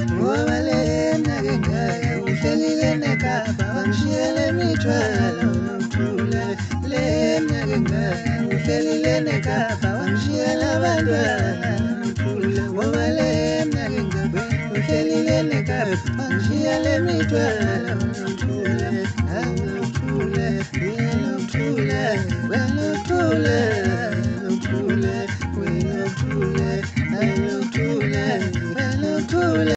ngoba le mnyaka engaka uhlelile nekapa wangishiyela imithwalo nokuthula. Le mnyaka engaka uhlelile nekapa wangishiyela abantwana nokuthula. Ngoba le mnyaka engaka uhlelile nekapa wangishiyela imithwalo nokuthula. Nokuthula, nokuthula, nokuthula.